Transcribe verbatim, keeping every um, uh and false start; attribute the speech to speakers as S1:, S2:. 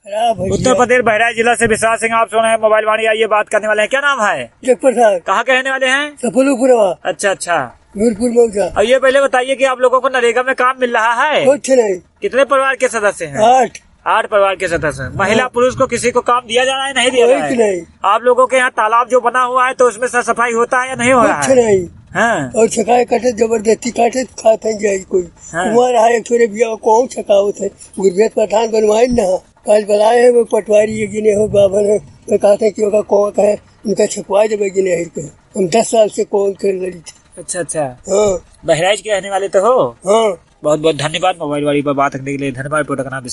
S1: उत्तर प्रदेश बहराइच जिला से विश्वास सिंह, आप सुन रहे हैं मोबाइल वाणी। आइए बात करने वाले हैं, क्या नाम है?
S2: जगप्रसाद।
S1: कहाँ के रहने वाले हैं?
S2: सफलपुरवा।
S1: अच्छा अच्छा,
S2: नूरपुर मौजा।
S1: और ये पहले बताइए कि आप लोगों को नरेगा में काम मिल रहा है?
S2: कुछ नहीं।
S1: कितने परिवार के सदस्य हैं?
S2: आठ।
S1: आठ परिवार के सदस्य हैं। महिला पुरुष को किसी को काम दिया जा रहा है, नहीं दिया जा रहा है?
S2: नहीं।
S1: आप लोगों के यहाँ तालाब जो बना हुआ है तो उसमें साफ सफाई होता है या नहीं हो रहा है?
S2: कुछ नहीं।
S1: हाँ।
S2: और छकाए कटे जबरदस्ती काटे खाते जाए कोई।
S1: हाँ।
S2: कुमार है एक छोरे भैया कौन छकावत है, गुरबेत पठान बनवाए न कल बनाए है वो पटवारी गिने हो बाबा ने तो कहते कि होगा कौन का है उनका छपवा देवे गिने है। हम दस साल से कौन कर लड़ी थे।
S1: अच्छा अच्छा।
S2: हाँ।
S1: बहराइच के रहने वाले तो हो?
S2: हाँ।
S1: बहुत बहुत धन्यवाद मोबाइल वाली पर बात करने के लिए। धन्यवाद।